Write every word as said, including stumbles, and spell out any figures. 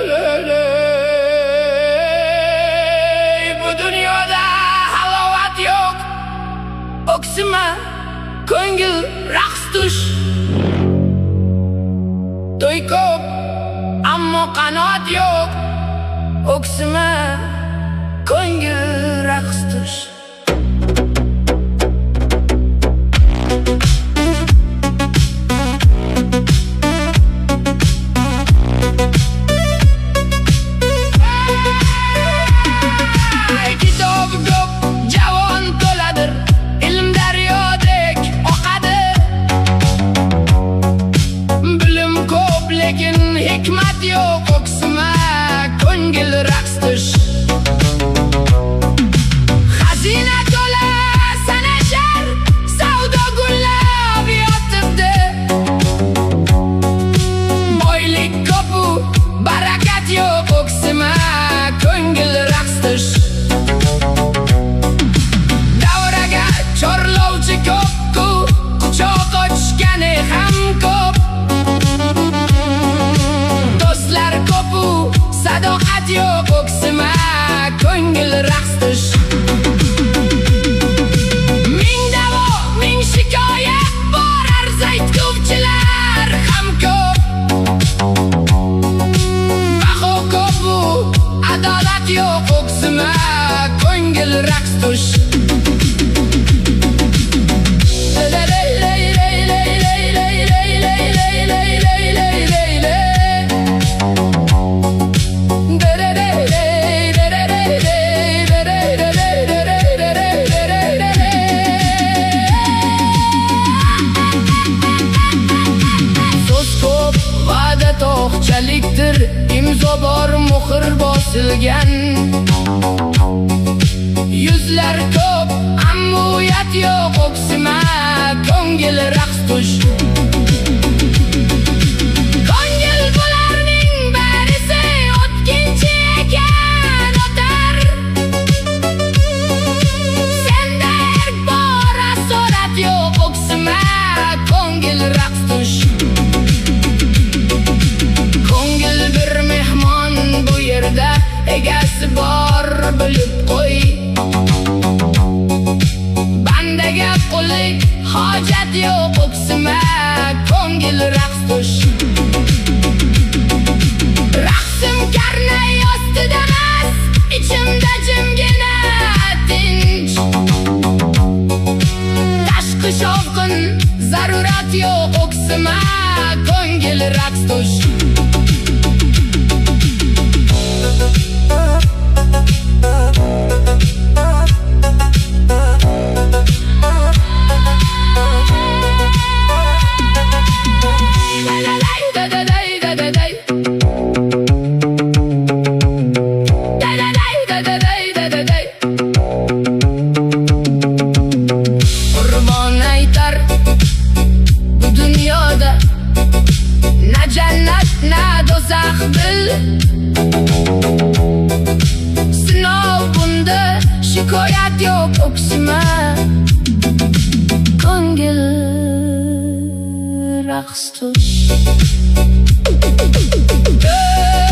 Bu dunyoda halovat yo'q, o'ksima ko'ngil raqs tush. To'y ko'p, ammo qanot yo'q, o'ksima ko'ngil raqs tush. Hikmat yo'q, o'ksima ko'ngil raqs tush. Xazina to'la sanashar, savdo gullab yotibdi. Boylik ko'p, barakat yo'q, o'ksima ko'ngil raqs tush. Davraga chorlovchi ko'p-ku, quchoq ochgani ham ko'p. Sadoqat yo'q, o'ksima ko'ngil raqs tush. Ming davo, ming shikoyat bor, arzaytuvchilar ham ko'p. Baho ko'p, adolat yo'q, o'ksima ko'ngil raqs tush. To'qchalikdir, imzo bor, muhr bosilgan. Yuzlar ko'p, ammo uyat yo'q, o'ksima ko'ngil raqs tush. Ko'ngil bularning barisi o'tkinchi ekan, o'tar. Senda erk bor, asorat yo'q, o'ksima ko'ngil raqs tush. Egasi bor, bilib qo'y. Bandaga qullik hojat yo'q, o'ksima ko'ngil raqs tush. Raqsim karnay ostida emas, ichimda jimgina tinch. Tashqi shovqin zarurat yo'q, o'ksima ko'ngil raqs tush. Sinov bunda shikoyat yo'q, o'ksima ko'ngil raqs tush.